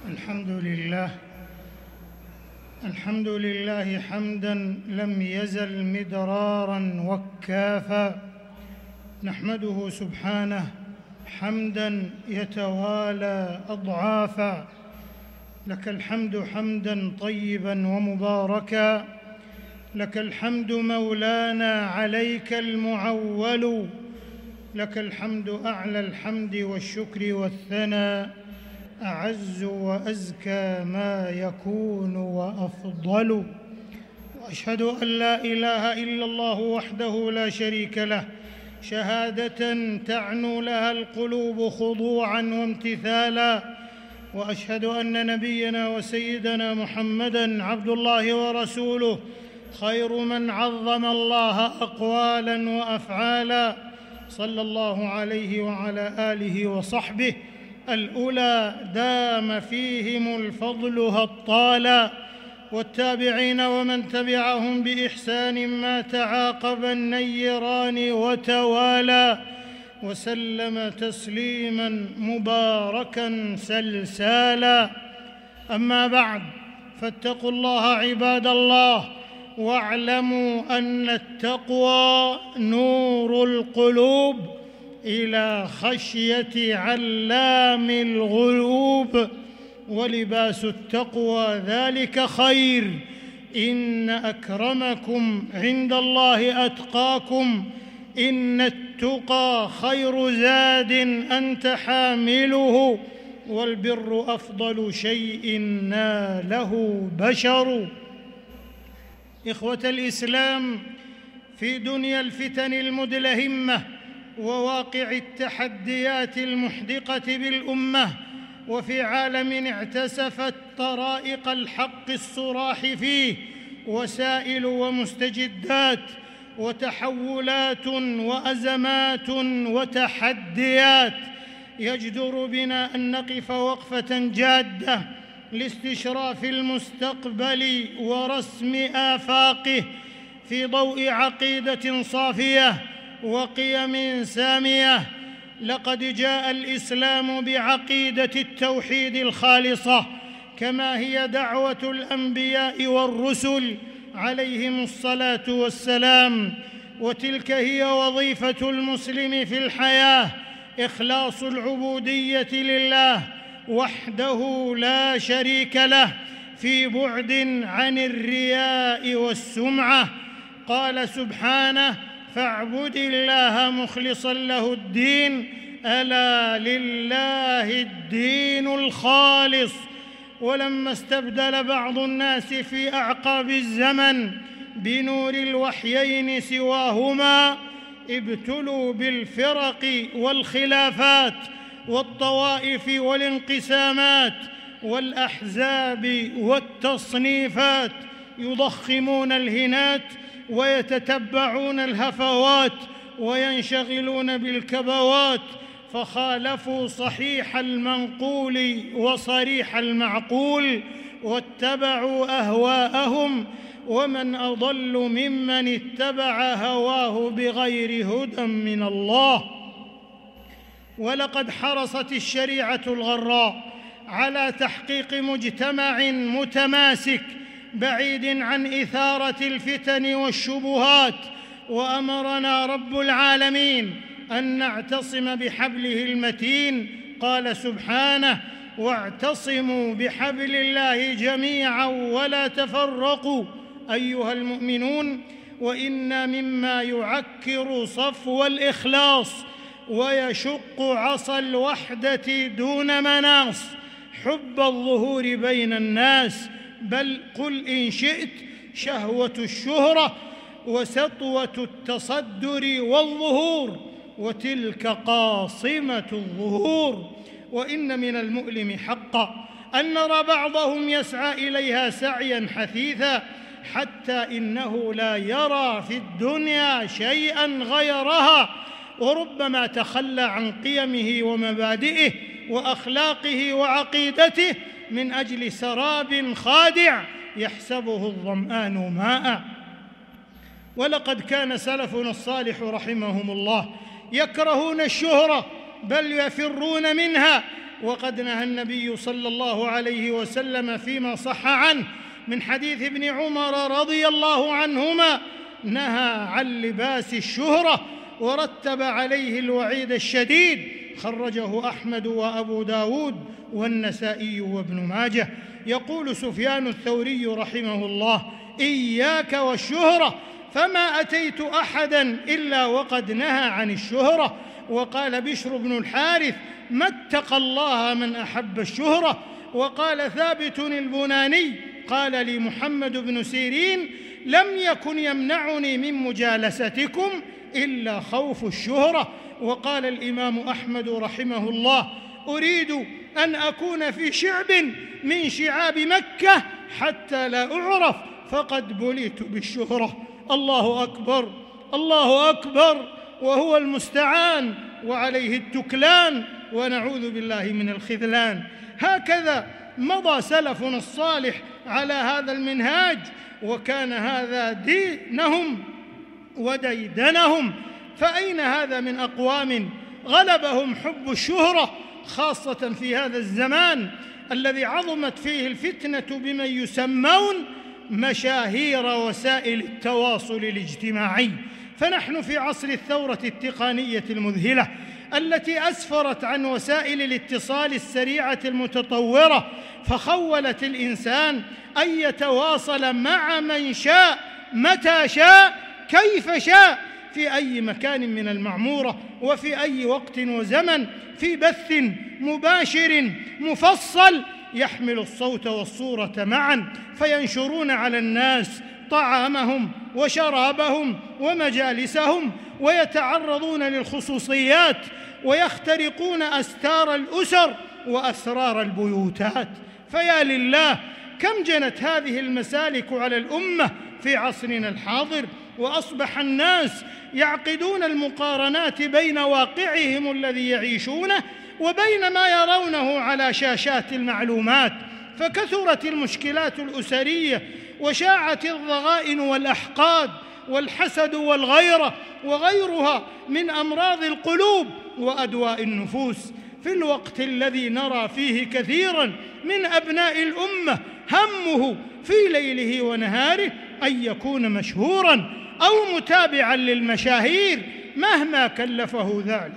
الحمد لله حمداً لم يزل مدراراً وكافاً، نحمده سبحانه حمداً يتوالى أضعافاً. لك الحمد حمداً طيباً ومباركاً، لك الحمد مولانا عليك المعول، لك الحمد أعلى الحمد والشكر والثناء، أعز وأزكى ما يكون وأفضل. وأشهد أن لا إله إلا الله وحده لا شريك له، شهادة تعنو لها القلوب خضوعا وامتثالا. وأشهد أن نبينا وسيدنا محمدًا عبد الله ورسوله، خير من عظم الله أقوالا وأفعالا، صلى الله عليه وعلى آله وصحبه الأولى دام فيهم الفضل هطالا، والتابعين ومن تبعهم بإحسان ما تعاقب النيران وتوالى، وسلم تسليما مباركا سلسالا. أما بعد، فاتقوا الله عباد الله، واعلموا أن التقوى نور القلوب إلى خشية علام الغيوب، ولباس التقوى ذلك خير. إن أكرمكم عند الله أتقاكم، إن التقى خير زاد أنت حامله، والبر أفضل شيء ناله بشر. إخوة الإسلام، في دنيا الفتن المدلهمة وواقع التحديات المحدقة بالأمة، وفي عالم اعتسفت طرائق الحق الصراح فيه وسائل ومستجدات وتحولات وأزمات وتحديات، يجدر بنا أن نقف وقفة جادة لاستشراف المستقبل ورسم آفاقه في ضوء عقيدة صافية وقيم سامية. لقد جاء الإسلام بعقيدة التوحيد الخالصة، كما هي دعوة الأنبياء والرسل عليهم الصلاة والسلام، وتلك هي وظيفة المسلم في الحياة، إخلاص العبودية لله وحده لا شريك له، في بعد عن الرياء والسمعة. قال سبحانه: فاعبد الله مخلصا له الدين، ألا لله الدين الخالص. ولما استبدل بعض الناس في أعقاب الزمن بنور الوحيين سواهما، ابتلوا بالفرق والخلافات والطوائف والانقسامات والأحزاب والتصنيفات، يضخمون الهنات ويتتبعون الهفوات وينشغلون بالكبوات، فخالفوا صحيح المنقول وصريح المعقول واتبعوا أهواءهم، ومن أضل ممن اتبع هواه بغير هدى من الله. ولقد حرصت الشريعة الغراء على تحقيق مجتمع متماسك بعيد عن إثارة الفتن والشبهات، وأمرنا رب العالمين أن نعتصم بحبله المتين. قال سبحانه: واعتصموا بحبل الله جميعا ولا تفرقوا أيها المؤمنون. وإن مما يعكر صفو الإخلاص ويشق عصا الوحدة دون مناص حب الظهور بين الناس، بل قل إن شئت شهوة الشهرة وسطوة التصدر والظهور، وتلك قاصمة الظهور. وإن من المؤلم حقا أن نرى بعضهم يسعى إليها سعيا حثيثا، حتى إنه لا يرى في الدنيا شيئا غيرها، وربما تخلى عن قيمه ومبادئه وأخلاقه وعقيدته من أجل سراب خادع يحسبه الظمآن ماء. ولقد كان سلفنا الصالح رحمهم الله يكرهون الشهرة، بل يفرون منها وقد نهى النبي صلى الله عليه وسلم فيما صح عنه من حديث ابن عمر رضي الله عنهما، نهى عن لباس الشهرة ورتب عليه الوعيد الشديد، خرجه أحمد وأبو داود والنسائي وابن ماجه. يقول سفيان الثوري رحمه الله: إياك والشهرة، فما أتيت أحدا إلا وقد نهى عن الشهرة. وقال بشر بن الحارث: ما اتقى الله من أحب الشهرة. وقال ثابت البناني: قال لي محمد بن سيرين: لم يكن يمنعني من مجالستكم إلا خوف الشهرة. وقال الإمام أحمد رحمه الله: أريد أن أكون في شعب من شعاب مكة حتى لا أعرف، فقد بليت بالشهرة. الله أكبر، الله أكبر، وهو المستعان وعليه التكلان، ونعوذ بالله من الخذلان. هكذا مضى سلفنا الصالح على هذا المنهاج، وكان هذا دينهم وديدنهم. فأين هذا من أقوام غلبهم حب الشهرة، خاصة في هذا الزمان الذي عظمت فيه الفتنة بمن يسمون مشاهير وسائل التواصل الاجتماعي. فنحن في عصر الثورة التقنية المذهلة التي أسفرت عن وسائل الاتصال السريعة المتطورة، فخولت الإنسان أن يتواصل مع من شاء متى شاء كيف شاء في أي مكان من المعمورة وفي أي وقت وزمن، في بث مباشر مفصل يحمل الصوت والصورة معا، فينشرون على الناس طعامهم وشرابهم ومجالسهم، ويتعرضون للخصوصيات، ويخترقون أستار الأسر وأسرار البيوتات. فيا لله، كم جنت هذه المسالك على الأمة في عصرنا الحاضر، وأصبح الناس يعقدون المقارنات بين واقعهم الذي يعيشونه وبين ما يرونه على شاشات المعلومات، فكثرت المشكلات الأسرية، وشاعت الضغائن والأحقاد والحسد والغيرة وغيرها من أمراض القلوب وأدواء النفوس، في الوقت الذي نرى فيه كثيراً من أبناء الأمة همه في ليله ونهاره أن يكون مشهوراً أو متابعاً للمشاهير مهما كلفه ذلك،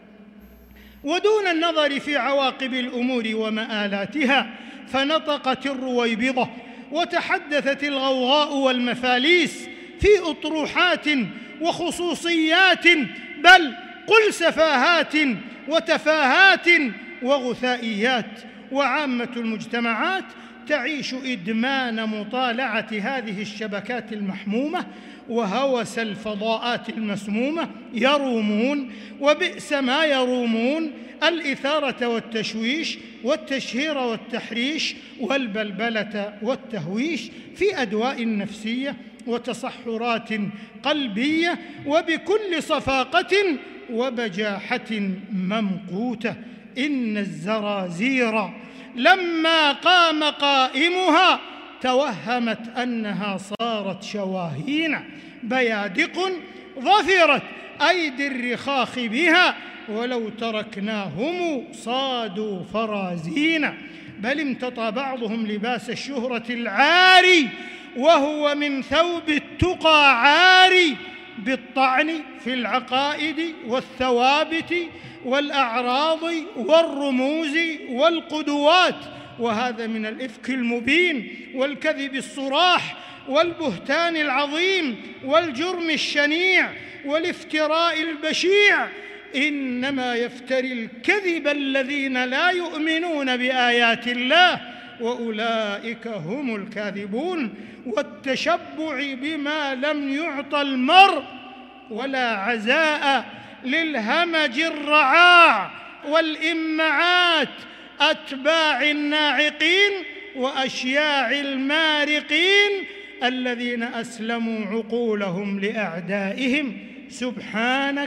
ودون النظر في عواقب الأمور ومآلاتها. فنطقت الرويبضة وتحدثت الغوغاء والمفاليس في أطروحات وخصوصيات، بل قل سفاهات وتفاهات وغثائيات. وعامة المجتمعات تعيش إدمان مطالعة هذه الشبكات المحمومة وهوس الفضاءات المسمومة، يرومون وبئس ما يرومون الإثارة والتشويش والتشهير والتحريش والبلبلة والتهويش في أدواء نفسية وتصحرات قلبية، وبكل صفاقة وبجاحة ممقوتة. إن الزرازير لما قام قائمها توهمت أنها صارت شواهين، بيادق ظفرت أيدي الرخاخ بها، ولو تركناهم صادوا فرازين. بل امتطى بعضهم لباس الشهرة العاري وهو من ثوب التقى عاري، بالطعن في العقائد والثوابت والأعراض والرموز والقدوات، وهذا من الإفك المبين والكذب الصراح والبهتان العظيم والجرم الشنيع والافتراء البشيع. إنما يفتري الكذب الذين لا يؤمنون بآيات الله، وأولئك هم الكاذبون. والتشبع بما لم يعط المرء ولا عزاء للهمج الرعاع والإمعات أتباع الناعقين وأشياع المارقين الذين أسلموا عقولهم لأعدائهم. سبحانك،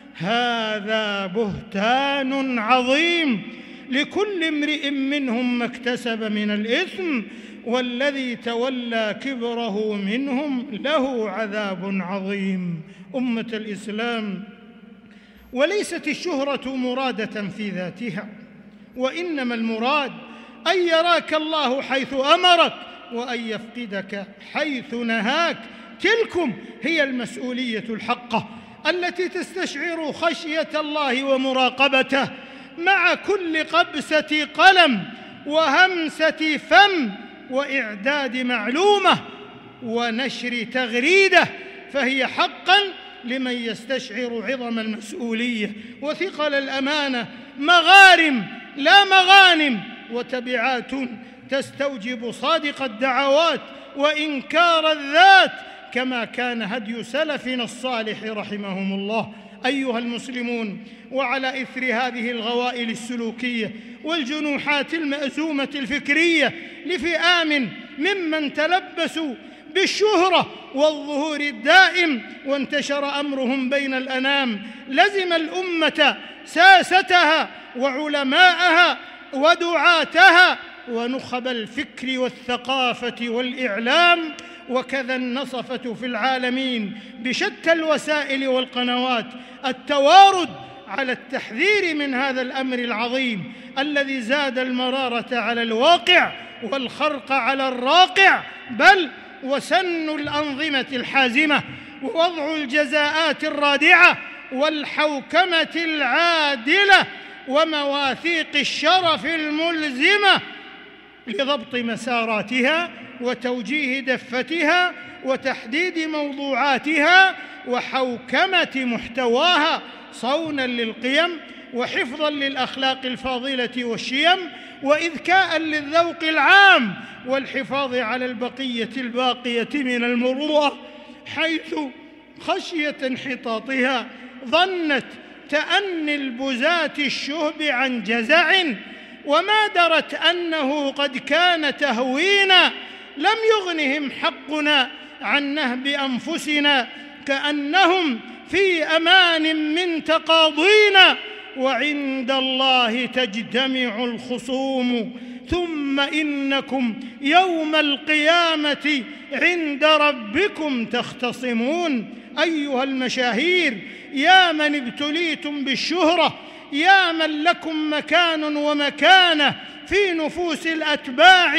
هذا بهتان عظيم، لكل امرئ منهم ما اكتسب من الإثم، والذي تولى كبره منهم له عذاب عظيم. أمة الإسلام، وليست الشهرة مرادة في ذاتها، وإنما المراد أن يراك الله حيث أمرك وأن يفقدك حيث نهاك. تلكم هي المسؤولية الحقة التي تستشعر خشية الله ومراقبته مع كل قبسة قلم وهمسة فم وإعداد معلومة ونشر تغريدة، فهي حقاً لمن يستشعر عظم المسؤولية وثقل الأمانة مغارم لا مغانم وتبعات تستوجب صادق الدعوات وإنكار الذات، كما كان هدي سلفنا الصالح رحمهم الله. أيها المسلمون، وعلى إثر هذه الغوائل السلوكية والجنوحات المأزومة الفكرية لفئام ممن تلبسوا بالشهرة والظهور الدائم وانتشر أمرهم بين الأنام، لزم الأمة ساستها وعلماءها ودعاتها ونخب الفكر والثقافة والإعلام وكذا النصفة في العالمين بشتى الوسائل والقنوات التوارد على التحذير من هذا الأمر العظيم الذي زاد المرارة على الواقع والخرق على الراقع، بل وسن الأنظمة الحازمة ووضع الجزاءات الرادعة والحوكمة العادلة ومواثيق الشرف الملزمة لضبط مساراتها وتوجيه دفتها وتحديد موضوعاتها وحوكمة محتواها صونا للقيم وحفظا للأخلاق الفاضلة والشيم وإذكاء للذوق العام والحفاظ على البقية الباقية من المروءة، حيث خشية انحطاطها ظنت تأني البزاة الشهب عن جزع وما درت أنه قد كان تهوينا، لم يغنهم حقنا عن نهب أنفسنا كأنهم في أمان من تقاضينا، وعند الله تجتمع الخصوم ثم إنكم يوم القيامة عند ربكم تختصمون. أيها المشاهير، يا من ابتليتم بالشهرة، يا من لكم مكان ومكانة في نفوس الأتباع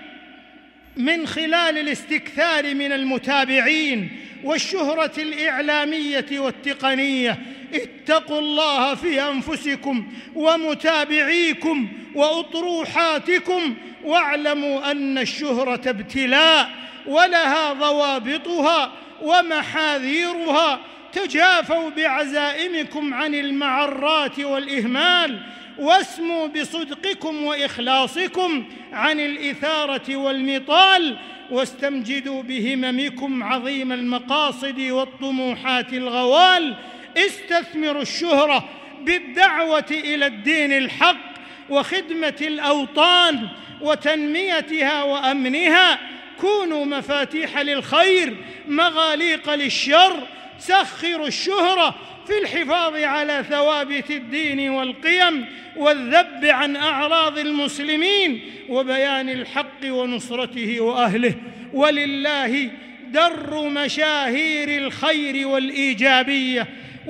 من خلال الاستكثار من المتابعين والشهرة الإعلامية والتقنية، اتقوا الله في أنفسكم ومتابعيكم وأطروحاتكم، واعلموا أن الشهرة ابتلاء ولها ضوابطها ومحاذيرها. تجافوا بعزائمكم عن المعرات والإهمال، واسموا بصدقكم وإخلاصكم عن الإثارة والمطال، واستمجدوا بهممكم عظيم المقاصد والطموحات الغوال. استثمروا الشهرة بالدعوة إلى الدين الحق وخدمة الأوطان وتنميتها وأمنها. كونوا مفاتيح للخير مغاليق للشر. سخروا الشهرة في الحفاظ على ثوابت الدين والقيم والذب عن أعراض المسلمين وبيان الحق ونصرته وأهله. ولله در مشاهير الخير والإيجابية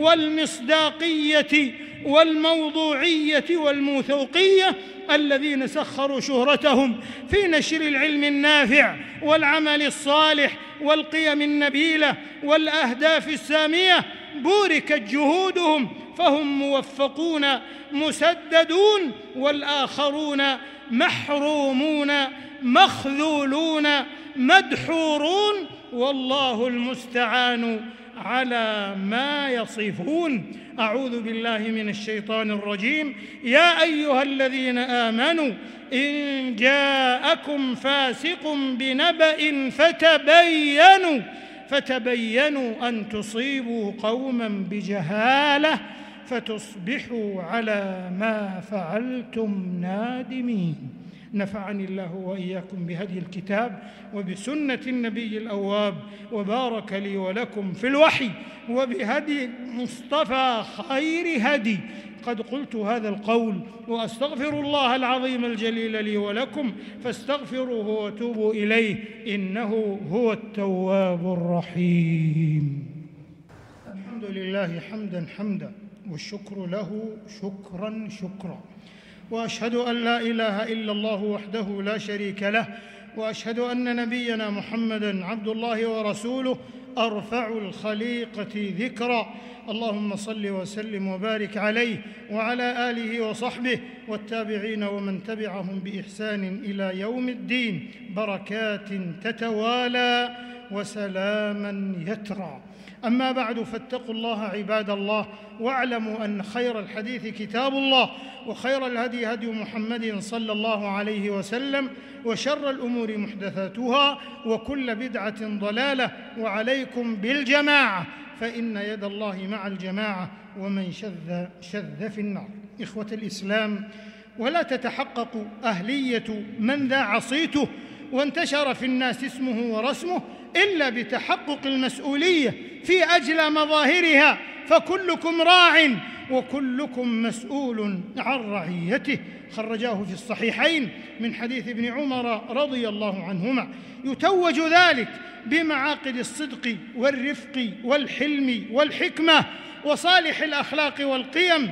والمصداقية والموضوعية والموثوقية الذين سخروا شهرتهم في نشر العلم النافع والعمل الصالح والقيم النبيلة والأهداف السامية. بوركت جهودهم فهم موفقون مسددون، والآخرون محرومون مخذولون مدحورون، والله المستعان على ما يصفون. أعوذ بالله من الشيطان الرجيم. يا أيها الذين آمنوا إن جاءكم فاسق بنبأ فتبينوا أن تصيبوا قوما بجهالة فتصبحوا على ما فعلتم نادمين. نفعني الله وإياكم بهدي الكتاب وبسنة النبي الأواب، وبارك لي ولكم في الوحي وبهدي مصطفى خير هدي. قد قلت هذا القول وأستغفر الله العظيم الجليل لي ولكم، فاستغفروه وتوبوا إليه إنه هو التواب الرحيم. الحمد لله حمدا حمدا، والشكر له شكرا شكرا، وأشهد أن لا إله إلا الله وحده لا شريك له، وأشهد أن نبينا محمدًا عبد الله ورسوله أرفع الخليقة ذكرًا. اللهم صل وسلم وبارك عليه وعلى آله وصحبه والتابعين ومن تبعهم بإحسان إلى يوم الدين، بركات تتوالى وسلاما يترى. أما بعد، فاتقوا الله عباد الله، واعلموا أن خير الحديث كتاب الله، وخير الهدي هدي محمد صلى الله عليه وسلم، وشر الأمور محدثاتها، وكل بدعة ضلالة، وعليكم بالجماعة فإن يد الله مع الجماعة، ومن شذ في النار. إخوة الإسلام، ولا تتحقق أهلية من ذا عصيته وانتشر في الناس اسمه ورسمه إلا بتحقق المسؤولية في أجلى مظاهرها، فكلكم راع وكلكم مسؤول عن رعيته. خرجاه في الصحيحين من حديث ابن عمر رضي الله عنهما. يتوج ذلك بمعاقد الصدق والرفق والحلم والحكمة وصالح الأخلاق والقيم.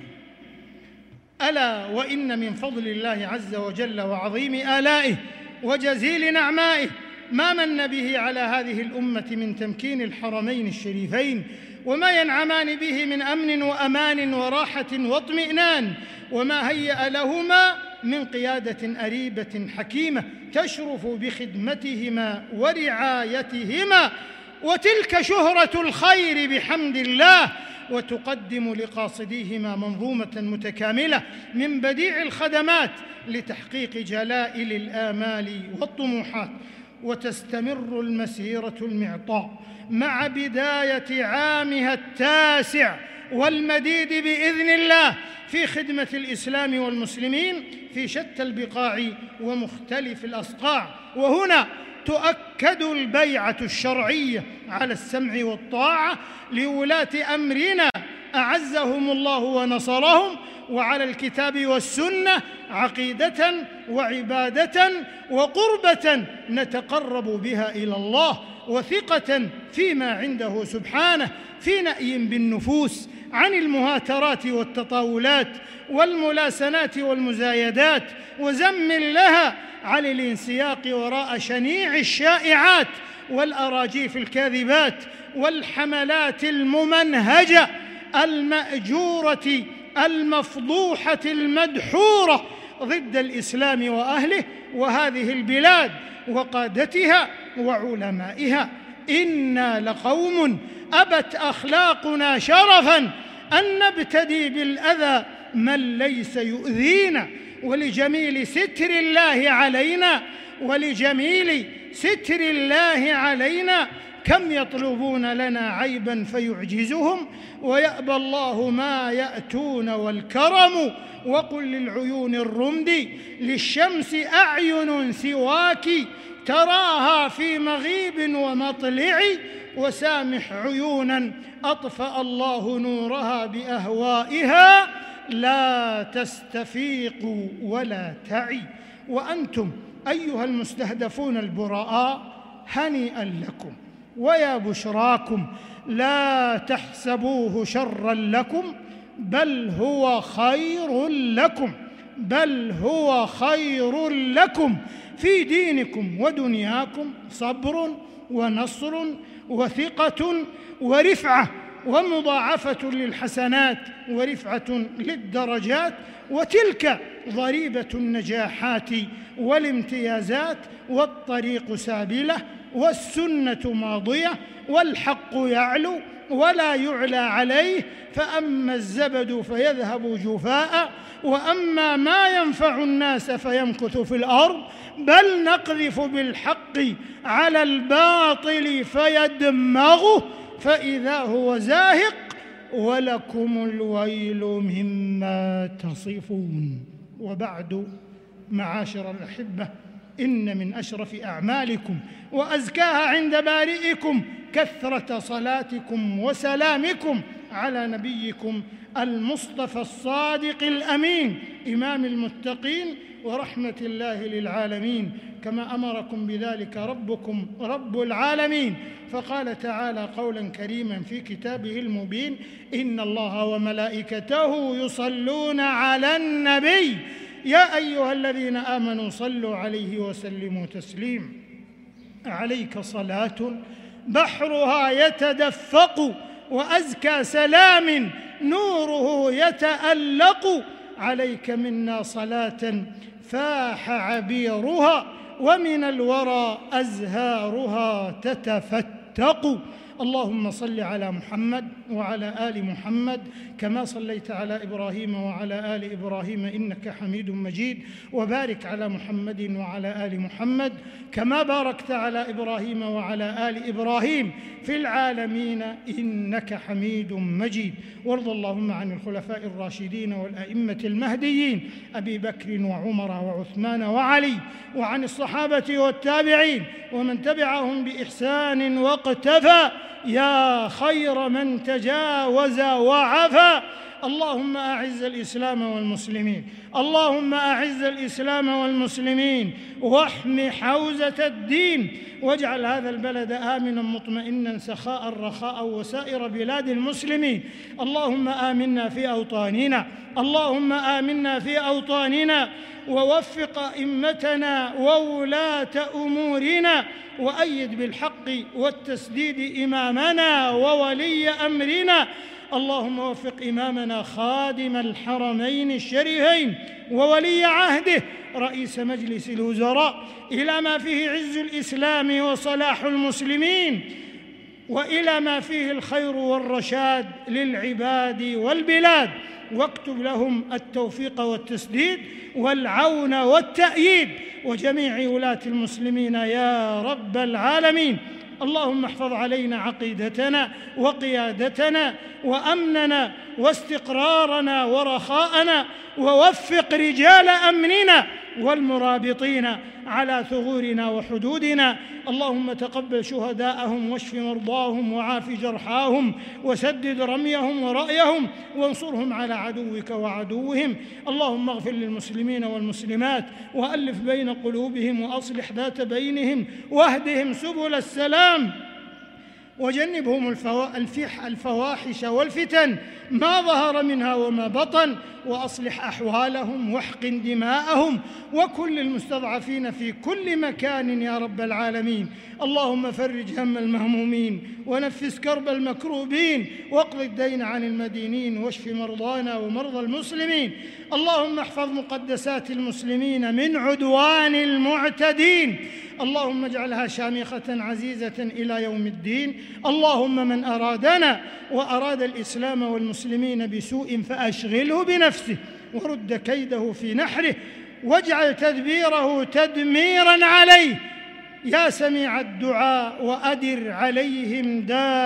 ألا وإن من فضل الله عز وجل وعظيم آلائه وجزيل نعمائه ما من به على هذه الأمة من تمكين الحرمين الشريفين، وما ينعمان به من أمن وأمان وراحة واطمئنان، وما هيأ لهما من قيادة أريبة حكيمة تشرف بخدمتهما ورعايتهما، وتلك شهرة الخير بحمد الله، وتقدم لقاصديهما منظومة متكاملة من بديع الخدمات لتحقيق جلائل الآمال والطموحات. وتستمر المسيرة المعطاء مع بداية عامها التاسع والمديد بإذن الله في خدمة الإسلام والمسلمين في شتى البقاع ومختلف الأصقاع. وهنا تؤكد البيعة الشرعية على السمع والطاعة لولاة أمرنا أعزهم الله ونصرهم، وعلى الكتاب والسنة عقيدة وعبادة وقربة نتقرب بها إلى الله، وثقة فيما عنده سبحانه في نأي بالنفوس عن المهاترات والتطاولات والملاسنات والمزايدات، وزم لها عن الانسياق وراء شنيع الشائعات والأراجيف الكاذبات والحملات الممنهجة المأجورة المفضوحة المدحورة ضد الإسلام وأهله وهذه البلاد وقادتها وعلمائها. إنا لقوم أبت أخلاقنا شرفاً أن نبتدي بالأذى من ليس يؤذينا، ولجميل ستر الله علينا كم يطلبون لنا عيباً فيعجزهم، ويأبى الله ما يأتون والكرم. وقل للعيون الرمد للشمس أعين سواك تراها في مغيب ومطلع، وسامح عيوناً أطفأ الله نورها بأهوائها لا تستفيق ولا تعي. وأنتم أيها المستهدفون البراء هنيئا لكم ويا بشراكم، لا تحسبوه شرا لكم بل هو خير لكم في دينكم ودنياكم، صبر ونصر وثقة ورفعة ومضاعفة للحسنات ورفعة للدرجات، وتلك ضريبة النجاحات والامتيازات، والطريق سابلة والسنة ماضية والحق يعلو ولا يعلى عليه، فأما الزبد فيذهب جفاء وأما ما ينفع الناس فيمكث في الأرض، بل نقذف بالحق على الباطل فيدمغه فإذا هو زاهق ولكم الويل مما تصفون. وبعد، معاشر الأحبة، إن من أشرف أعمالكم وأزكاها عند بارئكم كثرة صلاتكم وسلامكم على نبيكم المصطفى الصادق الأمين إمام المتقين ورحمة الله للعالمين، كما أمركم بذلك ربكم رب العالمين. فقال تعالى قولا كريما في كتابه المبين: إن الله وملائكته يصلون على النبي يا أيها الذين آمنوا صلوا عليه وسلموا تسليما. عليك صلاة بحرها يتدفق وأزكى سلام نوره يتألق، عليك منا صلاة فاح عبيرها ومن الورى أزهارها تتفتق. اللهم صل على محمد وعلى آل محمد كما صليت على إبراهيم وعلى آل إبراهيم إنك حميد مجيد، وبارك على محمد وعلى آل محمد كما باركت على إبراهيم وعلى آل إبراهيم في العالمين إنك حميد مجيد. وارض اللهم عن الخلفاء الراشدين والأئمة المهديين أبي بكر وعمر وعثمان وعلي، وعن الصحابة والتابعين ومن تبعهم بإحسان واقتفى يا خير من تجاوز وعفى. اللهم أعز الإسلام والمسلمين، اللهم أعز الإسلام والمسلمين واحم حوزة الدين، واجعل هذا البلد آمنا مطمئنا سخاء رخاء وسائر بلاد المسلمين. اللهم آمنا في أوطاننا، اللهم آمنا في أوطاننا، ووفق أئمتنا وولاة أمورنا، وأيد بالحق والتسديد إمامنا وولي أمرنا. اللهم وفق إمامنا خادم الحرمين الشريفين وولي عهده رئيس مجلس الوزراء إلى ما فيه عز الإسلام وصلاح المسلمين، وإلى ما فيه الخير والرشاد للعباد والبلاد، واكتب لهم التوفيق والتسديد والعون والتأييد، وجميع ولاة المسلمين يا رب العالمين. اللهم احفظ علينا عقيدتنا وقيادتنا وأمننا واستقرارنا ورخاءنا، ووفق رجال أمننا والمرابطين على ثغورنا وحدودنا. اللهم تقبل شهداءهم واشف مرضاهم وعاف جرحاهم وسدد رميهم ورأيهم وانصرهم على عدوك وعدوهم. اللهم اغفر للمسلمين والمسلمات وألف بين قلوبهم وأصلح ذات بينهم واهدهم سبل السلام، وجنبهم الفواحش والفتن ما ظهر منها وما بطن، وأصلح أحوالهم واحقن دماءهم، وكل المستضعفين في كل مكان يا رب العالمين. اللهم فرج هم المهمومين ونفس كرب المكروبين واقض الدين عن المدينين واشف مرضانا ومرضى المسلمين. اللهم احفظ مقدسات المسلمين من عدوان المعتدين. اللهم اجعلها شامخة عزيزة إلى يوم الدين. اللهم من أرادنا وأراد الإسلام والمسلمين بسوء فأشغله بنفسه ورد كيده في نحره، واجعل تدبيره تدميرا عليه يا سميع الدعاء، وأدر عليهم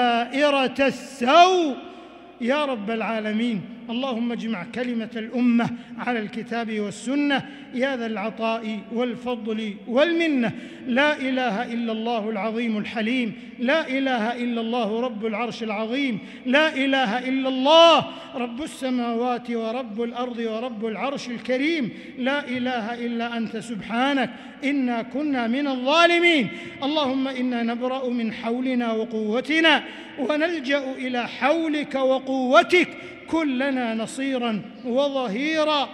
دائرة السوء يا رب العالمين. اللهم اجمع كلمة الأمة على الكتاب والسنة يا ذا العطاء والفضل والمنة. لا إله إلا الله العظيم الحليم، لا إله إلا الله رب العرش العظيم، لا إله إلا الله رب السماوات ورب الأرض ورب العرش الكريم، لا إله إلا أنت سبحانك إنا كنا من الظالمين. اللهم إنا نبرأ من حولنا وقوتنا ونلجأ إلى حولك وقوتك، كن لنا نصيرا وظهيرا،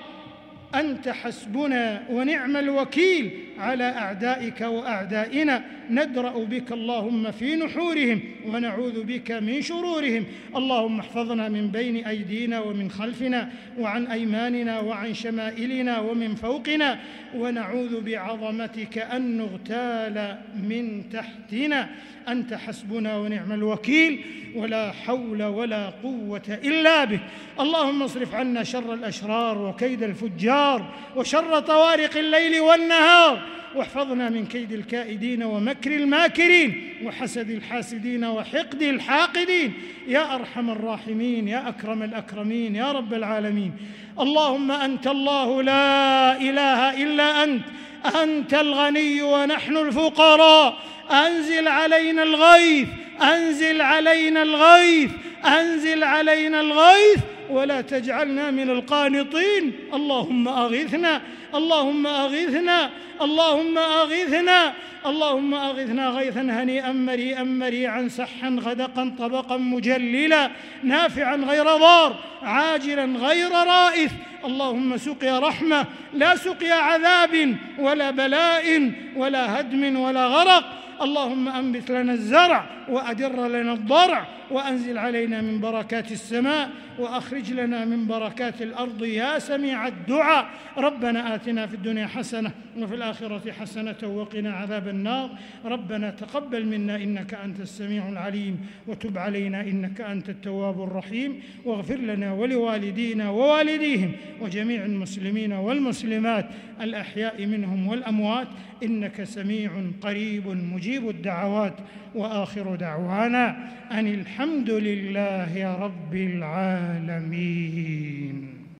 أنت حسبنا ونعم الوكيل على أعدائك وأعدائنا. ندرأ بك اللهم في نحورهم ونعوذ بك من شرورهم. اللهم احفظنا من بين أيدينا ومن خلفنا وعن أيماننا وعن شمائلنا ومن فوقنا، ونعوذ بعظمتك أن نغتال من تحتنا. أنت حسبنا ونعم الوكيل، ولا حول ولا قوة إلا بك. اللهم اصرف عنا شر الأشرار وكيد الفجار وشر طوارق الليل والنهار، واحفظنا من كيد الكائدين ومكر الماكرين وحسد الحاسدين وحقد الحاقدين يا أرحم الراحمين يا أكرم الأكرمين يا رب العالمين. اللهم أنت الله لا إله إلا أنت، أنت الغني ونحن الفقراء. أنزل علينا الغيث، أنزل علينا الغيث، أنزل علينا الغيث ولا تجعلنا من القانطين. اللهم أغثنا، اللهم أغثنا، اللهم أغثنا، اللهم أغثنا غيثا هنيئا مريئا مريعا سحا غدقا طبقا مجللا نافعا غير ضار عاجلا غير رائث. اللهم سقيا رحمة لا سقيا عذاب ولا بلاء ولا هدم ولا غرق. اللهم أنبت لنا الزرع وأدر لنا الضرع وأنزل علينا من بركات السماء وأخرج لنا من بركات الأرض يا سميع الدعاء. ربنا آتنا في الدنيا حسنة وفي الآخرة حسنة وقنا عذاب النار. ربنا تقبل منا إنك أنت السميع العليم وتب علينا إنك أنت التواب الرحيم. واغفر لنا ولوالدينا ووالديهم وجميع المسلمين والمسلمات الأحياء منهم والأموات إنك سميع قريب مجيب الدعوات. وآخر دعوانا أن الحمد لله رب العالمين.